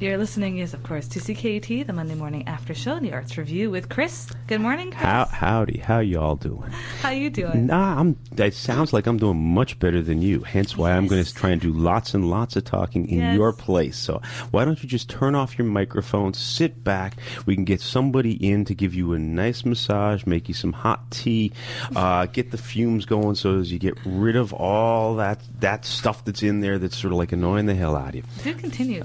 You're listening, yes, of course, to CKUT, the Monday morning after show, the Arts Review with Chris. Good morning, Chris. Howdy. How y'all doing? How you doing? It sounds like I'm doing much better than you, hence why I'm going to try and do lots and lots of talking in your place. So why don't you just turn off your microphone, sit back, we can get somebody in to give you a nice massage, make you some hot tea, get the fumes going so as you get rid of all that stuff that's in there that's sort of like annoying the hell out of you. Do continue.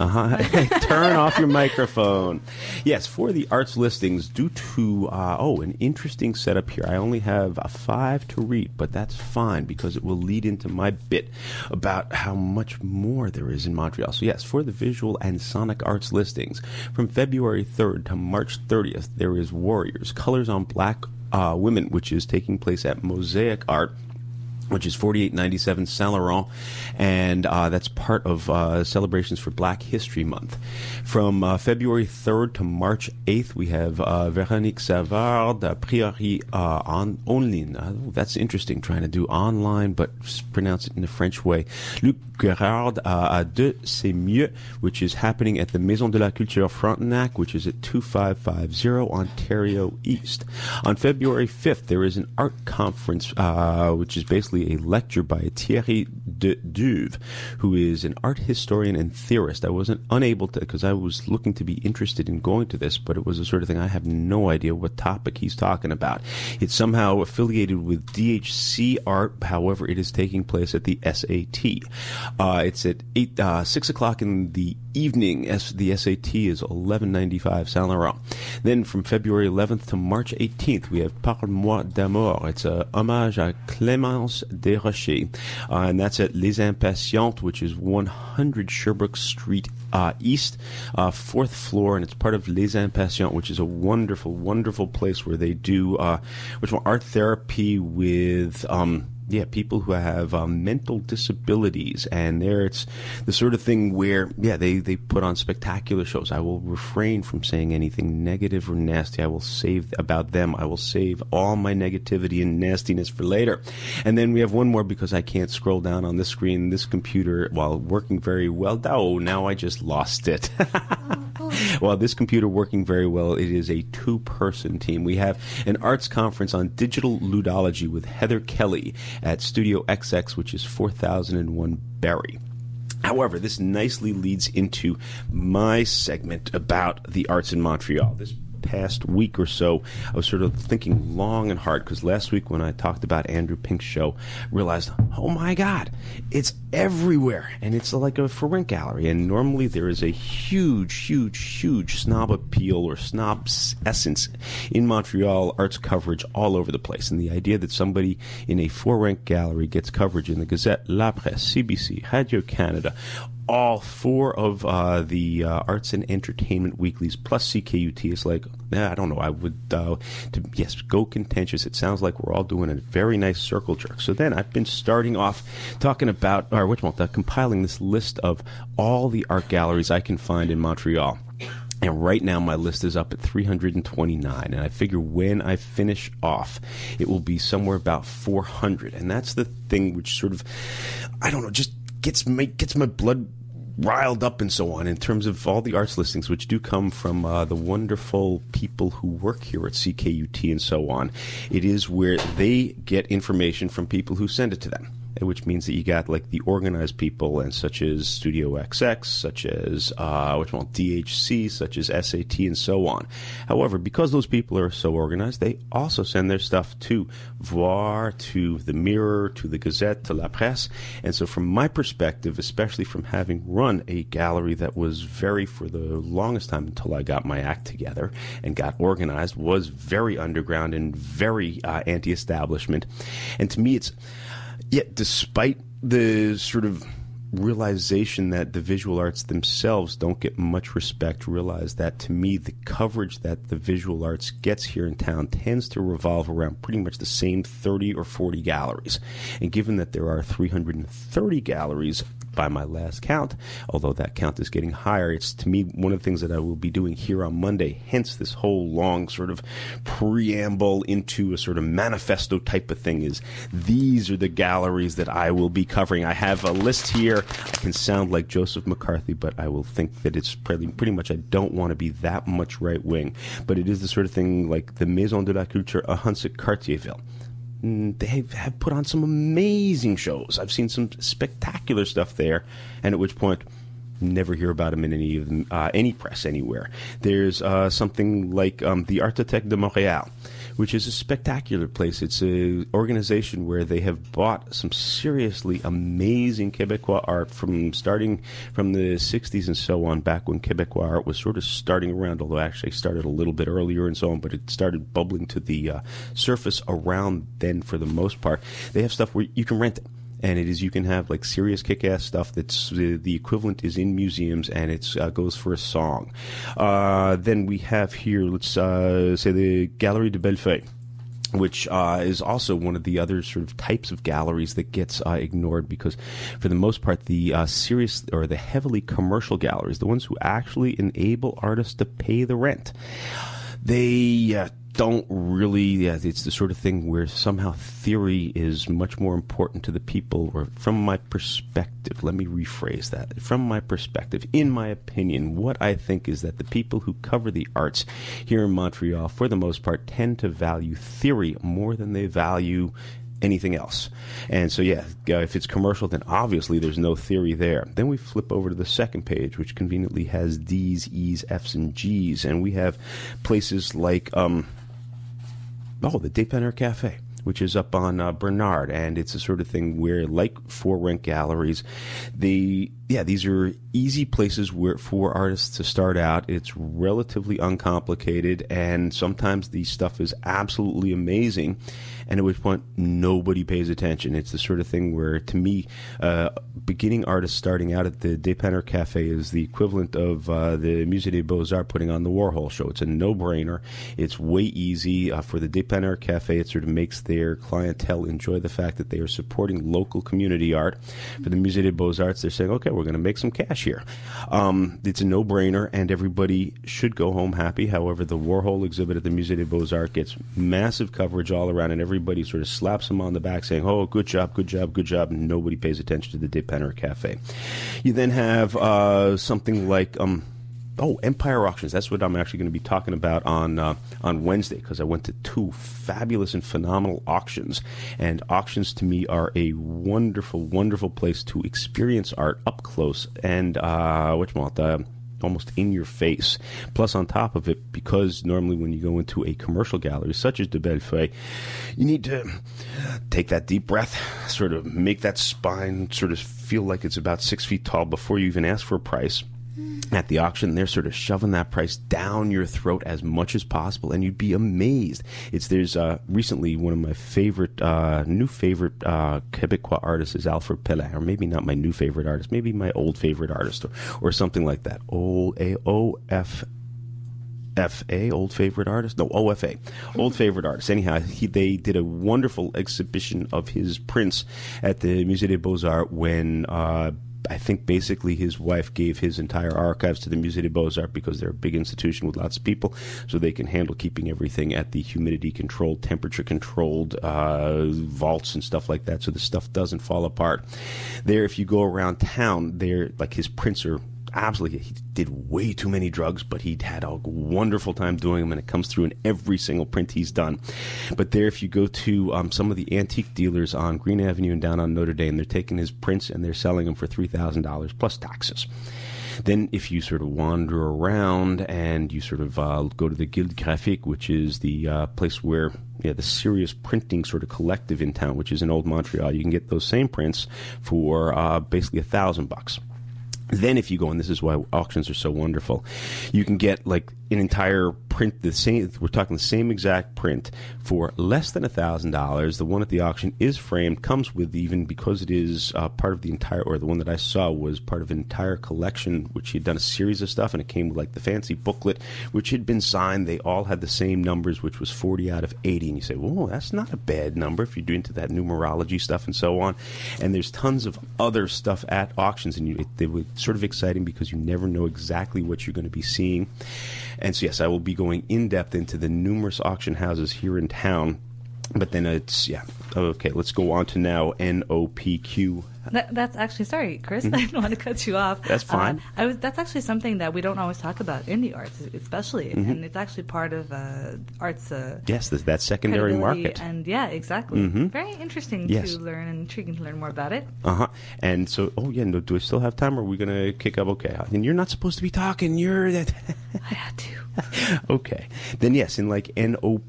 Turn off your microphone. Yes, for the arts listings, due to, an interesting setup here. I only have 5 to read, but that's fine because it will lead into my bit about how much more there is in Montreal. So yes, for the visual and sonic arts listings, from February 3rd to March 30th, there is Warriors, Colors on Black Women, which is taking place at Mosaic Art, which is 4897 Saint Laurent, and that's part of celebrations for Black History Month. From February 3rd to March 8th, we have Véronique Savard, Priori en ligne. That's interesting, trying to do online, but pronounce it in the French way. Luc Gerard de C'est Mieux, which is happening at the Maison de la Culture Frontenac, which is at 2550 Ontario East. On February 5th, there is an art conference, which is basically a lecture by Thierry de Duve, who is an art historian and theorist. I wasn't unable to, because I was looking to be interested in going to this, but it was the sort of thing I have no idea what topic he's talking about. It's somehow affiliated with DHC Art, however, it is taking place at the SAT. It's at 6 o'clock in the evening. The SAT is 1195 Saint Laurent. Then from February 11th to March 18th, we have Parle-moi d'amour. It's a hommage à Clémence Desrochers, and that's at Les Impatientes, which is 100 Sherbrooke Street East, 4th floor, and it's part of Les Impatientes, which is a wonderful, wonderful place where they do art therapy with people who have mental disabilities, and there it's the sort of thing where, they put on spectacular shows. I will refrain from saying anything negative or nasty. I will save about them. I will save all my negativity and nastiness for later. And then we have one more, because I can't scroll down on this screen. This computer, while working very well, now I just lost it. While this computer working very well, it is a 2-person team. We have an arts conference on digital ludology with Heather Kelly at Studio XX, which is 4001 Barrie. However, this nicely leads into my segment about the arts in Montreal. This past week or so, I was sort of thinking long and hard, because last week when I talked about Andrew Pink's show, I realized, oh my God, it's everywhere, and it's like a for rent gallery, and normally there is a huge snob appeal or snob essence in Montreal arts coverage all over the place, and the idea that somebody in a for rent gallery gets coverage in the Gazette, La Presse, CBC, Radio-Canada, all 4 of the arts and entertainment weeklies plus CKUT is like, I don't know, I would, go contentious. It sounds like we're all doing a very nice circle jerk. So then I've been starting off talking about, compiling this list of all the art galleries I can find in Montreal. And right now my list is up at 329, and I figure when I finish off, it will be somewhere about 400. And that's the thing which sort of, I don't know, just gets my blood riled up and so on, in terms of all the arts listings, which do come from the wonderful people who work here at CKUT and so on. It is where they get information from people who send it to them, which means that you got like the organized people, and such as Studio XX, such as DHC, such as SAT, and so on. However, because those people are so organized, they also send their stuff to Voir, to the Mirror, to the Gazette, to La Presse. And so from my perspective, especially from having run a gallery that was for the longest time until I got my act together and got organized, was very underground and very anti-establishment. And to me, it's, yet despite the sort of realization that the visual arts themselves don't get much respect, realize that to me the coverage that the visual arts gets here in town tends to revolve around pretty much the same 30 or 40 galleries. And given that there are 330 galleries by my last count, although that count is getting higher. It's, to me, one of the things that I will be doing here on Monday, hence this whole long sort of preamble into a sort of manifesto type of thing, is these are the galleries that I will be covering. I have a list here. I can sound like Joseph McCarthy, but I will think that it's pretty much, I don't want to be that much right-wing, but it is the sort of thing like the Maison de la Culture à Hunsac-Cartierville. They have put on some amazing shows. I've seen some spectacular stuff there, and at which point, never hear about them in any press anywhere. There's something like the Artothèque de Montréal, which is a spectacular place. It's an organization where they have bought some seriously amazing Québécois art starting from the 60s and so on, back when Québécois art was sort of starting around, although actually started a little bit earlier and so on, but it started bubbling to the surface around then for the most part. They have stuff where you can rent it. And it is, you can have like serious kick-ass stuff that's the equivalent is in museums, and it goes for a song. Then we have here, let's say the Galerie de Bellefeuille, which is also one of the other sort of types of galleries that gets ignored, because for the most part the serious or the heavily commercial galleries, the ones who actually enable artists to pay the rent, they don't really, it's the sort of thing where somehow theory is much more important to the people, or from my perspective, let me rephrase that. From my perspective, in my opinion, what I think is that the people who cover the arts here in Montreal, for the most part, tend to value theory more than they value anything else. And so, if it's commercial, then obviously there's no theory there. Then we flip over to the second page, which conveniently has D's, E's, F's, and G's, and we have places like the Dépanneur Café, which is up on Bernard, and it's a sort of thing where, like for rent galleries, these are easy places for artists to start out. It's relatively uncomplicated, and sometimes the stuff is absolutely amazing, and at which point nobody pays attention. It's the sort of thing where, to me, beginning artists starting out at the Dépanneur Café is the equivalent of the Musée des Beaux-Arts putting on the Warhol show. It's a no-brainer. It's way easy. For the Dépanneur Café, it sort of makes their clientele enjoy the fact that they are supporting local community art. For the Musée des Beaux-Arts, they're saying, okay, we're going to make some cash here. It's a no-brainer, and everybody should go home happy. However, the Warhol exhibit at the Musée des Beaux-Arts gets massive coverage all around, and everybody sort of slaps them on the back saying, oh, good job, good job, good job. And nobody pays attention to the Dépanneur Café. You then have something like Empire Auctions. That's what I'm actually going to be talking about on Wednesday, because I went to two fabulous and phenomenal auctions. And auctions, to me, are a wonderful, wonderful place to experience art up close and almost in your face. Plus, on top of it, because normally when you go into a commercial gallery such as de Bellefeuille, you need to take that deep breath, sort of make that spine sort of feel like it's about 6 feet tall before you even ask for a price. At the auction, they're sort of shoving that price down your throat as much as possible, and you'd be amazed. There's recently one of my new favorite Québécois artists is Alfred Pelin, or maybe not my new favorite artist, maybe my old favorite artist, or something like that. OFA, old favorite artist? No, OFA, old favorite artist. Anyhow, they did a wonderful exhibition of his prints at the Musée des Beaux-Arts when I think basically his wife gave his entire archives to the Musée des Beaux-Arts because they're a big institution with lots of people, so they can handle keeping everything at the humidity-controlled, temperature-controlled vaults and stuff like that, so the stuff doesn't fall apart. There, if you go around town, like his prints are absolutely, he did way too many drugs, but he'd had a wonderful time doing them, and it comes through in every single print he's done. But there, if you go to some of the antique dealers on Green Avenue and down on Notre Dame, they're taking his prints and they're selling them for $3,000 plus taxes. Then if you sort of wander around and you sort of go to the Guilde Graphique, which is the place where the serious printing sort of collective in town, which is in Old Montreal, you can get those same prints for basically $1,000. Then if you go, and this is why auctions are so wonderful, you can get like an entire print the same. We're talking the same exact print for less than $1,000. The one at the auction is framed, comes with, even because it is part of the entire, or the one that I saw was part of an entire collection, which he had done a series of stuff, and it came with like the fancy booklet, which had been signed. They all had the same numbers, which was 40 out of 80. And you say, well, that's not a bad number if you're into that numerology stuff and so on. And there's tons of other stuff at auctions, and they were sort of exciting because you never know exactly what you're going to be seeing. And so, yes, I will be going in-depth into the numerous auction houses here in town. But then it's, okay, let's go on to now NOPQ. That's actually, sorry, Chris, I didn't want to cut you off. That's fine. That's actually something that we don't always talk about in the arts, especially, and it's actually part of arts. Yes, that secondary market. And yeah, exactly. Very interesting to learn and intriguing to learn more about it. And so, do I still have time, or are we going to kick up? Okay, and you're not supposed to be talking. You're that. I had to. Okay, then yes, in like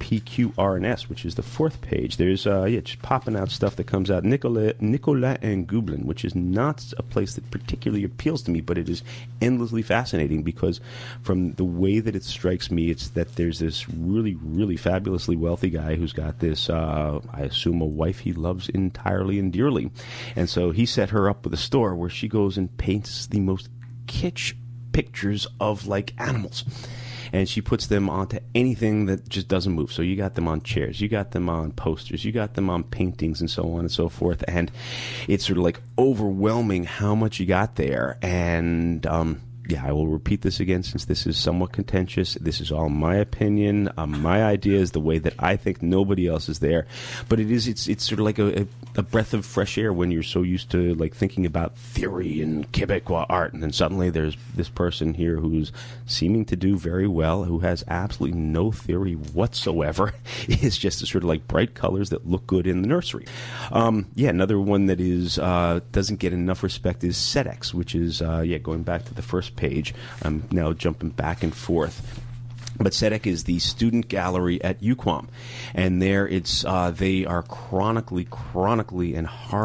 NOPQRNS, which is the fourth page, there's just popping out stuff that comes out. Nicolas and Goublin, which is not a place that particularly appeals to me, but it is endlessly fascinating because from the way that it strikes me, it's that there's this really, really fabulously wealthy guy who's got this, I assume, a wife he loves entirely and dearly. And so he set her up with a store where she goes and paints the most kitsch pictures of like animals. And she puts them onto anything that just doesn't move. So you got them on chairs, you got them on posters, you got them on paintings and so on and so forth. And it's sort of like overwhelming how much you got there. And I will repeat this again since this is somewhat contentious. This is all my opinion. My idea is the way that I think. Nobody else is there. But it's sort of like a breath of fresh air when you're so used to like thinking about theory and Quebecois art, and then suddenly there's this person here who's seeming to do very well, who has absolutely no theory whatsoever. It's just sort of like bright colors that look good in the nursery. Another one that is doesn't get enough respect is Sedex, which is going back to the first page. I'm now jumping back and forth. But SEDEC is the student gallery at UQAM, and there it's they are chronically and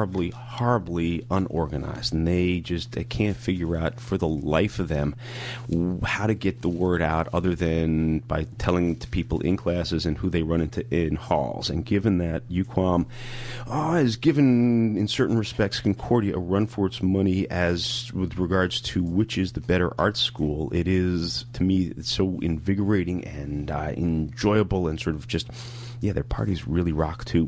horribly unorganized, and they can't figure out for the life of them how to get the word out other than by telling to people in classes and who they run into in halls. And given that UQAM is given in certain respects Concordia a run for its money as with regards to which is the better art school, it is to me it's so invigorating and enjoyable, and sort of just their parties really rock too.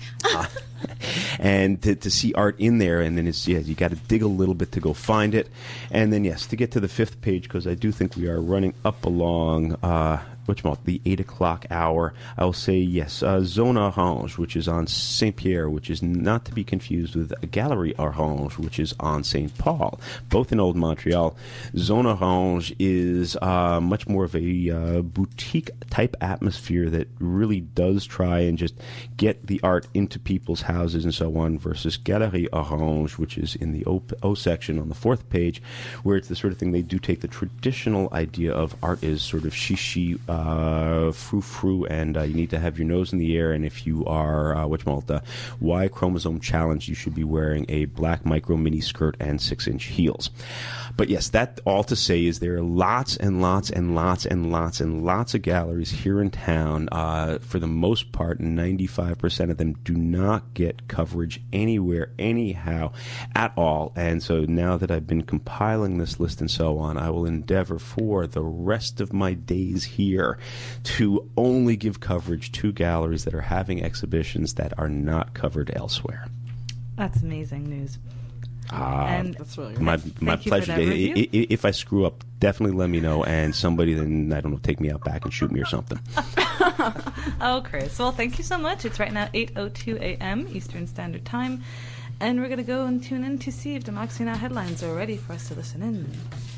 And to see art in there, and then it's you got to dig a little bit to go find it, and then to get to the fifth page, because I do think we are running up along the 8 o'clock hour. I'll say yes, Zone Orange, which is on Saint Pierre, which is not to be confused with Galerie Orange, which is on Saint Paul, both in Old Montreal. Zone Orange is much more of a boutique type atmosphere that really does try and just get the art into people's houses and so on, versus Galerie Orange, which is in the O section on the fourth page, where it's the sort of thing they do take the traditional idea of art is sort of shishi, frou-frou, and you need to have your nose in the air, and if you are Y chromosome challenged, you should be wearing a black micro mini skirt and 6-inch heels. But yes, that all to say is there are lots and lots and lots and lots and lots of galleries here in town. For the most part, 95% of them do not get coverage anywhere, anyhow, at all. And so now that I've been compiling this list and so on, I will endeavor for the rest of my days here to only give coverage to galleries that are having exhibitions that are not covered elsewhere. That's amazing news. And that's really my pleasure. If I screw up, definitely let me know, and somebody then, I don't know, take me out back and shoot me or something. Oh, Chris. Well, thank you so much. It's right now 8:02 a.m. Eastern Standard Time, and we're going to go and tune in to see if Democracy Now! Headlines are ready for us to listen in.